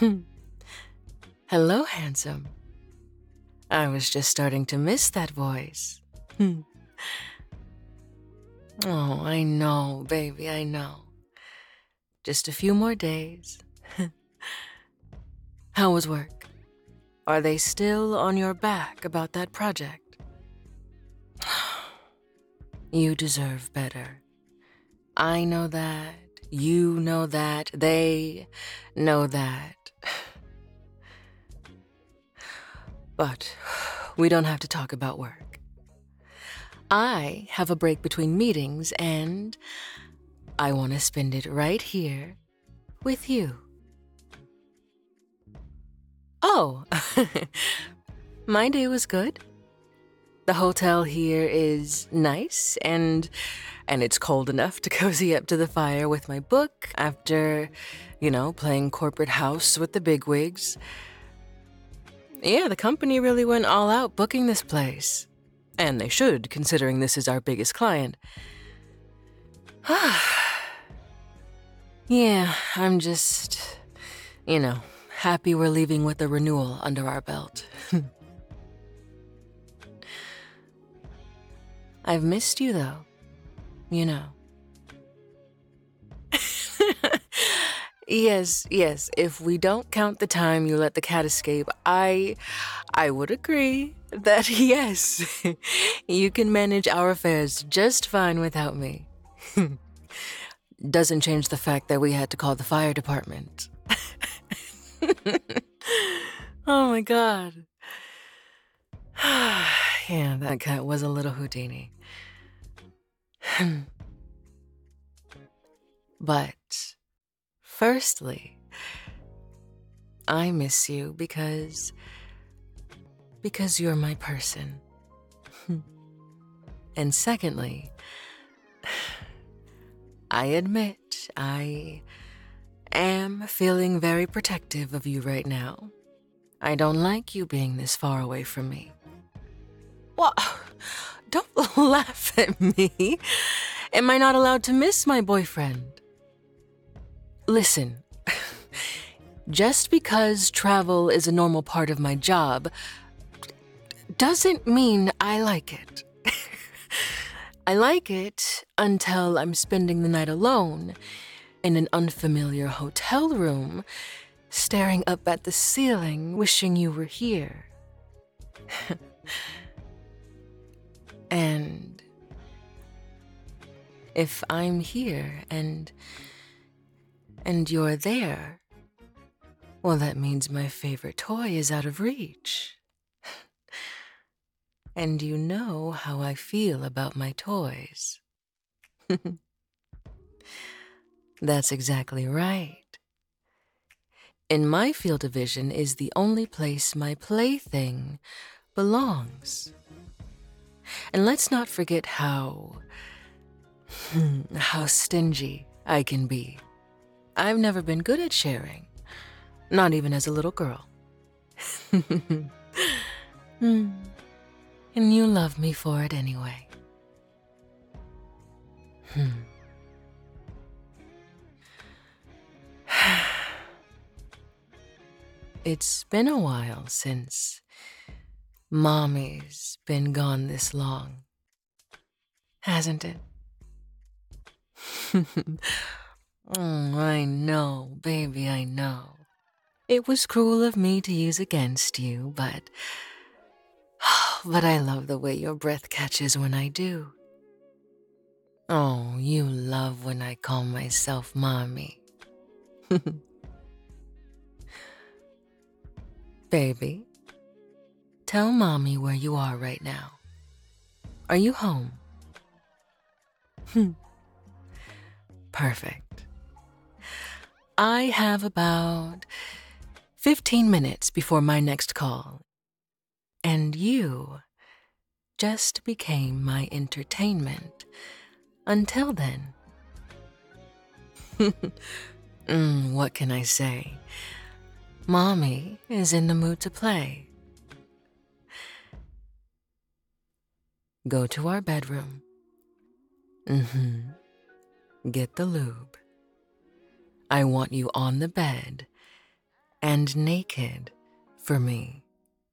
Hello, handsome. I was just starting to miss that voice. Oh, I know, baby, I know. Just a few more days. How was work? Are they still on your back about that project? You deserve better. I know that. You know that. They know that. But we don't have to talk about work. I have a break between meetings and I want to spend it right here with you. Oh, my day was good. The hotel here is nice and it's cold enough to cozy up to the fire with my book after, playing corporate house with the bigwigs. Yeah, the company really went all out booking this place. And they should, considering this is our biggest client. Yeah, I'm just, happy we're leaving with a renewal under our belt. I've missed you, though. Yes, if we don't count the time you let the cat escape, I would agree that yes, you can manage our affairs just fine without me. Doesn't change the fact that we had to call the fire department. Oh my God. Yeah, that cat was a little Houdini. But firstly, I miss you because you're my person. And secondly, I admit I am feeling very protective of you right now. I don't like you being this far away from me. What? Don't laugh at me. Am I not allowed to miss my boyfriend? Listen, just because travel is a normal part of my job doesn't mean I like it. I like it until I'm spending the night alone in an unfamiliar hotel room, staring up at the ceiling, wishing you were here. And if I'm here and you're there, well, that means my favorite toy is out of reach. And you know how I feel about my toys. That's exactly right. In my field of vision is the only place my plaything belongs. And let's not forget how stingy I can be. I've never been good at sharing, not even as a little girl. And you love me for it anyway. It's been a while since Mommy's been gone this long, hasn't it? I know, baby, I know. It was cruel of me to use against you, but I love the way your breath catches when I do. Oh, you love when I call myself Mommy. Baby, tell Mommy where you are right now. Are you home? Perfect. I have about 15 minutes before my next call, and you just became my entertainment until then. What can I say? Mommy is in the mood to play. Go to our bedroom. Get the lube. I want you on the bed, and naked for me.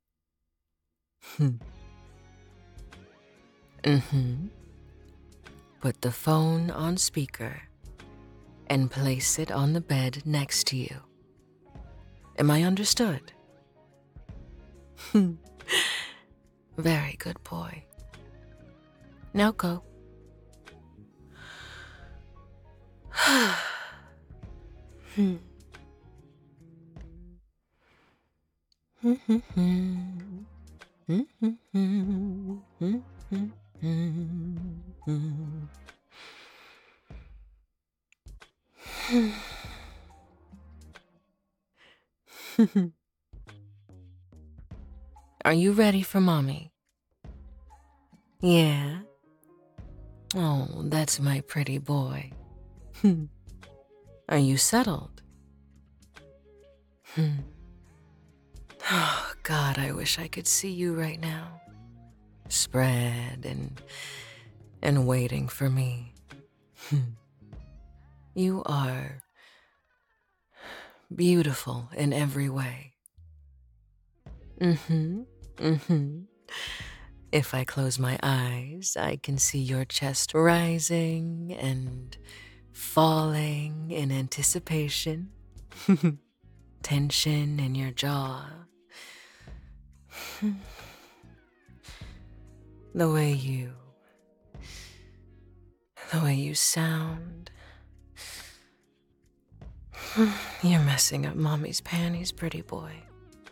Put the phone on speaker and place it on the bed next to you. Am I understood? Very good boy. Now go. Are you ready for mommy? Yeah? Oh, that's my pretty boy. Are you settled? Oh, God, I wish I could see you right now. Spread and waiting for me. You are beautiful in every way. If I close my eyes, I can see your chest rising and falling in anticipation. Tension in your jaw. The way you sound. You're messing up mommy's panties, pretty boy.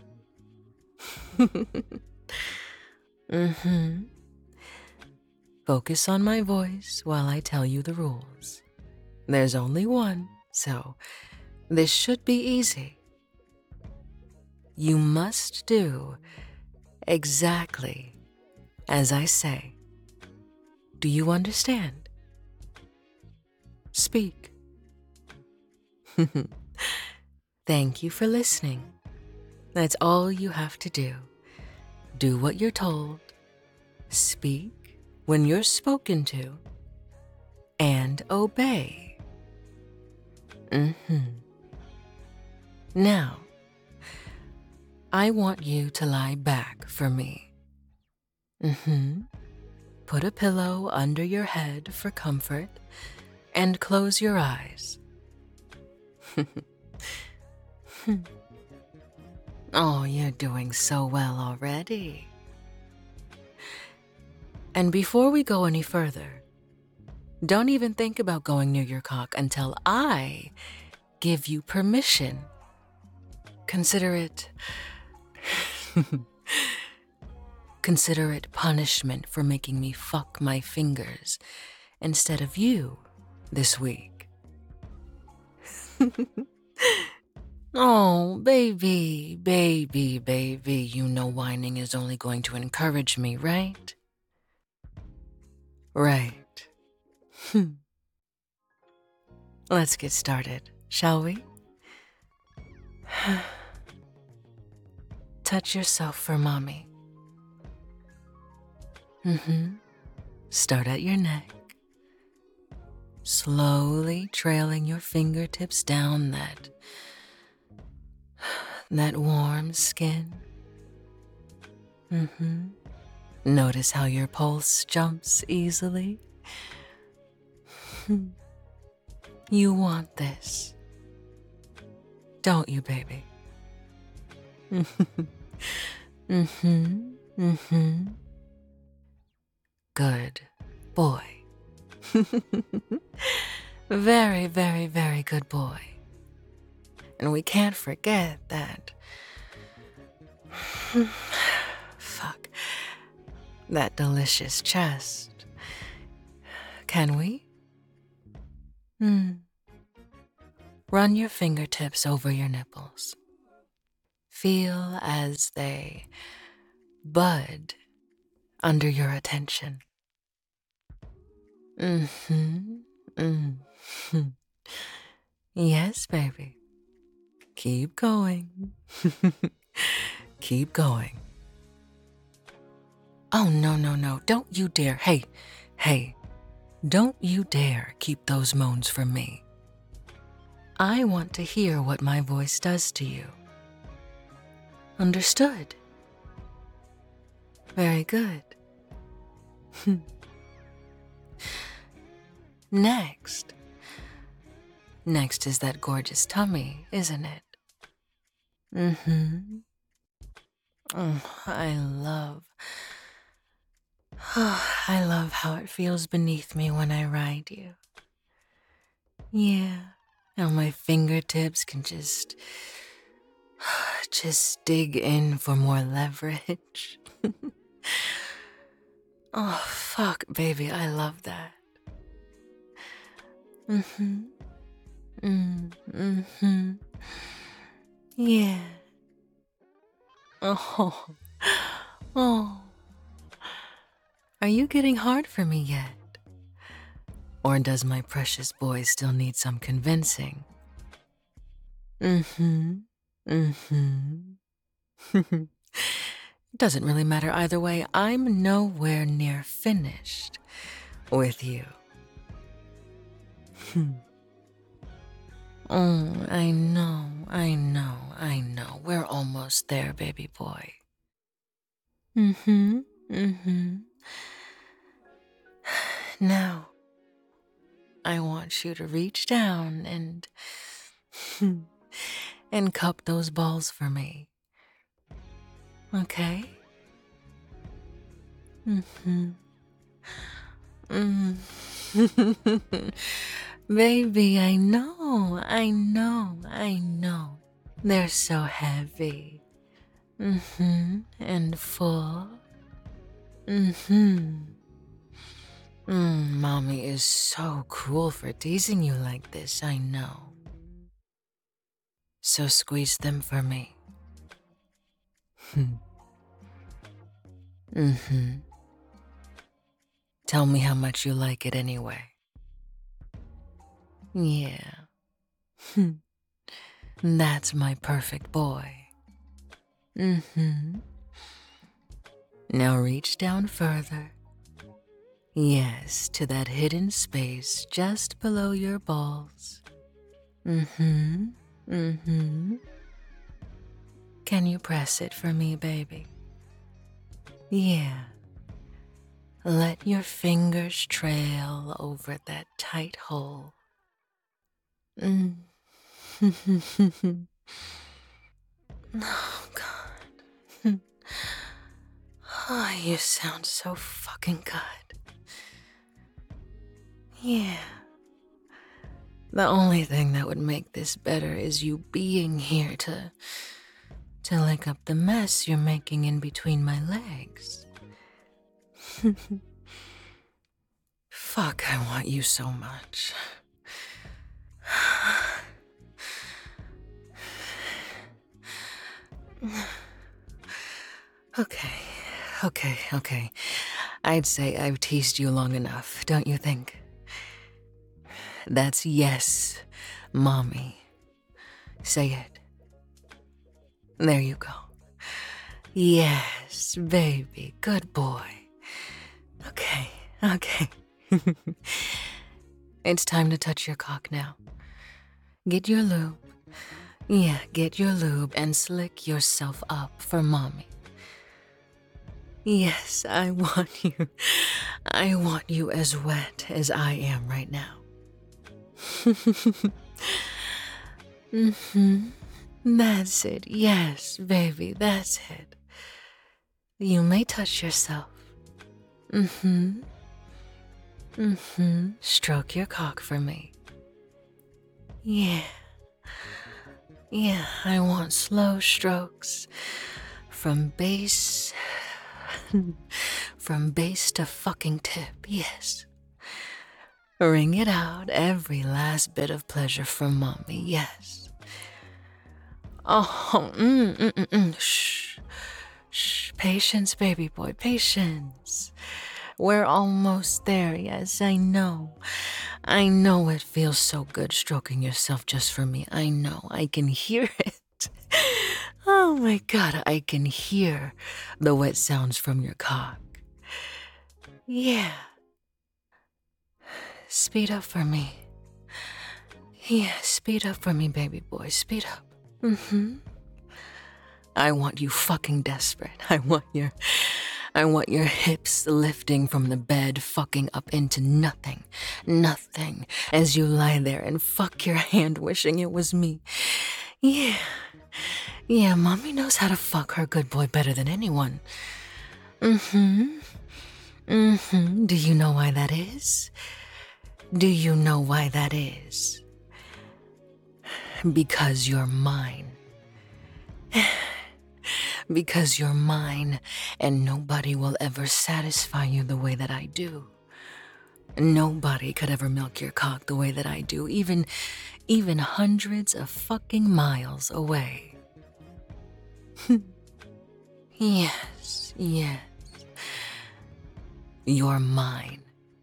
Focus on my voice while I tell you the rules. There's only one, so this should be easy. You must do exactly as I say. Do you understand? Speak. Thank you for listening. That's all you have to do. Do what you're told. Speak when you're spoken to. And obey. Now, I want you to lie back for me. Put a pillow under your head for comfort and close your eyes. Oh, you're doing so well already. And before we go any further, don't even think about going near your cock until I give you permission. Consider it punishment for making me fuck my fingers instead of you this week. Oh, baby, you know whining is only going to encourage me, right? Right. Let's get started, shall we? Touch yourself for mommy. Start at your neck, slowly trailing your fingertips down that warm skin. Notice how your pulse jumps easily. You want this, don't you, baby? Good boy. Very, very, very good boy. And we can't forget that. Fuck. That delicious chest. Can we? Run your fingertips over your nipples. Feel as they bud under your attention. Yes, baby. Keep going. Keep going. Oh, no. Don't you dare. Hey. Don't you dare keep those moans from me. I want to hear what my voice does to you. Understood. Very good. Next. Next is that gorgeous tummy, isn't it? Mm-hmm. I love how it feels beneath me when I ride you. Yeah, how my fingertips can just dig in for more leverage. Oh, fuck, baby, I love that. Mm-hmm. Mm-hmm. Yeah. Oh. Oh. Are you getting hard for me yet? Or does my precious boy still need some convincing? Mm-hmm. Mm-hmm. Doesn't really matter either way. I'm nowhere near finished with you. Oh, I know. We're almost there, baby boy. Mm-hmm. Mm-hmm. Now, I want you to reach down and cup those balls for me. Okay? Mm-hmm. Mm. Baby, I know. They're so heavy. Mm-hmm. And full. Mm-hmm. Mommy is so cruel for teasing you like this, I know. So squeeze them for me. Mm-hmm. Tell me how much you like it anyway. Yeah. That's my perfect boy. Mm-hmm. Now reach down further. Yes, to that hidden space just below your balls. Mm-hmm. Mm-hmm. Can you press it for me, baby? Yeah. Let your fingers trail over that tight hole. Mm. Oh, God. Oh, you sound so fucking good. Yeah. The only thing that would make this better is you being here to lick up the mess you're making in between my legs. Fuck, I want you so much. Okay. I'd say I've teased you long enough, don't you think? That's yes, mommy. Say it. There you go. Yes, baby, good boy. Okay. It's time to touch your cock now. Get your lube. Yeah, get your lube and slick yourself up for mommy. Yes, I want you. I want you as wet as I am right now. Mm-hmm. That's it. Yes, baby, that's it. You may touch yourself. Mm-hmm. Mm-hmm. Stroke your cock for me. Yeah. Yeah, I want slow strokes from base to fucking tip, yes. Wring it out, every last bit of pleasure from mommy, yes. Oh, Shh, patience, baby boy, patience. We're almost there, yes, I know. I know it feels so good stroking yourself just for me. I know, I can hear it. Oh my God, I can hear the wet sounds from your cock. Yeah. Speed up for me. Yeah, speed up for me, baby boy, speed up. Mm-hmm. I want you fucking desperate. I want your hips lifting from the bed, fucking up into nothing, nothing, as you lie there and fuck your hand wishing it was me. Yeah, mommy knows how to fuck her good boy better than anyone. Do you know why that is? Do you know why that is? Because you're mine. Because you're mine, and nobody will ever satisfy you the way that I do. Nobody could ever milk your cock the way that I do, even hundreds of fucking miles away. Yes. You're mine.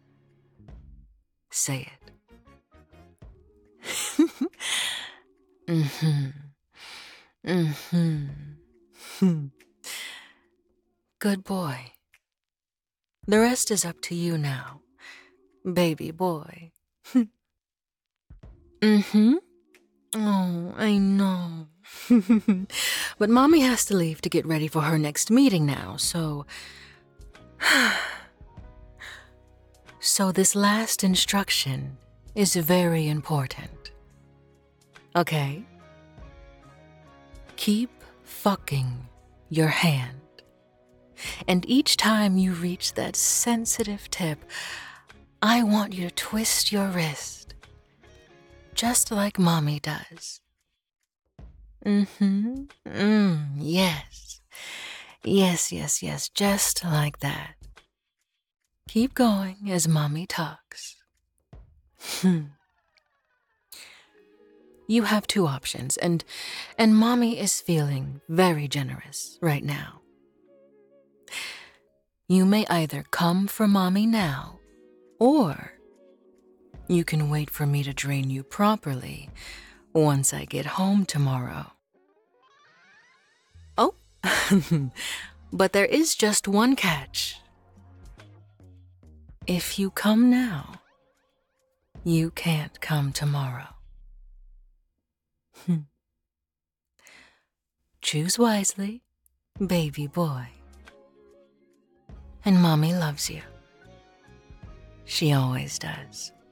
Say it. Good boy. The rest is up to you now, baby boy. Oh, I know. But mommy has to leave to get ready for her next meeting now, so... So this last instruction is very important. Okay? Keep fucking your hand. And each time you reach that sensitive tip, I want you to twist your wrist, just like mommy does. Yes. Yes, just like that. Keep going as mommy talks. You have two options, and mommy is feeling very generous right now. You may either come for mommy now, or you can wait for me to drain you properly once I get home tomorrow. Oh, but there is just one catch. If you come now, you can't come tomorrow. Choose wisely, baby boy. And mommy loves you. She always does.